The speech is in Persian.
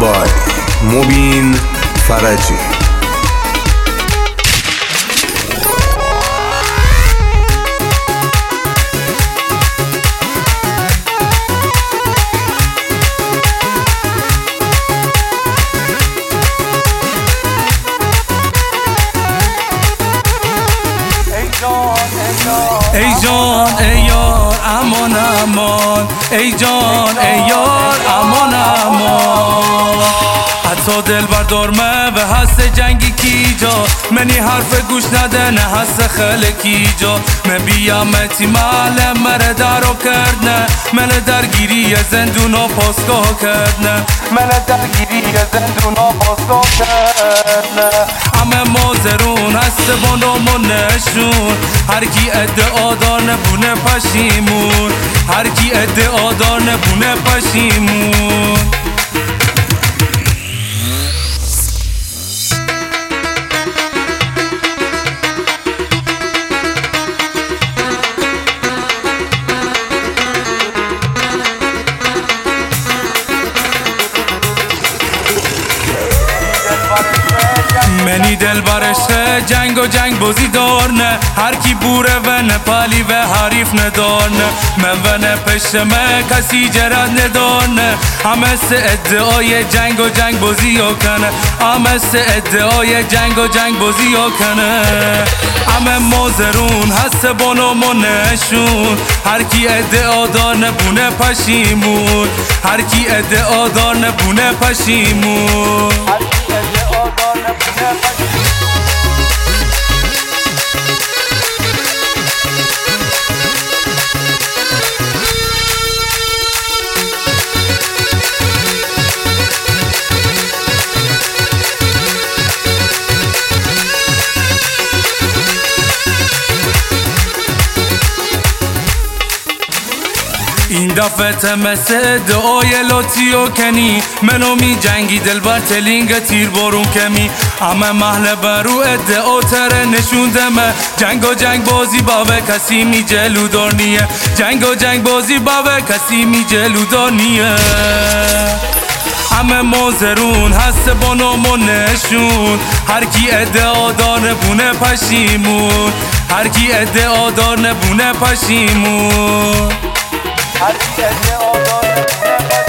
بای مبین فرجی. ای جان ای یار امان امان، ای جان ای یار امان امان. حتی دل بردار و هست جنگی کی جا، منی حرف گوش نده نه هست خیلی کی جا. من بیامتی مال مره درو کردنه، من درگیری زندونا پاسگاه کردنه، من درگیری زندونا پاسگاه کردنه. همه مازرون هست بانامون نشون، هر کی ادعا دار نبونه پشیمون، هر کی ادعا دار نبونه پشیمون. منی دل برشه جنگ و جنگ بازی دار نه، هر کی بوره و نپالی و حریف ندار نه. من و نپشت من کسی جرد ندار نه، همه سه ادعای جنگ و جنگ بازی ها کنه، همه سه ادعای جنگ و جنگ بازی ها کنه. همه مازرون هست بانامون نشون، هر کی ادعا دار نبونه پشیمون، هر کی ادعا دار نبونه پشیمون. این دفعه تمسه دعای لاتیو کنی، منو می جنگی دل بر تلینگ تیر بارون کمی. اما محل برو ادعا تره نشوندمه، جنگ و جنگ بازی باوه کسی می جلو دار نیه، جنگ و جنگ بازی باوه کسی می جلو دار نیه. همه مازرون هست بانامون نشون، هر کی ادعا دار نبونه پشیمون، هر کی ادعا دار نبونه پشیمون. هر کی ادعا دار نبونه پشیمون.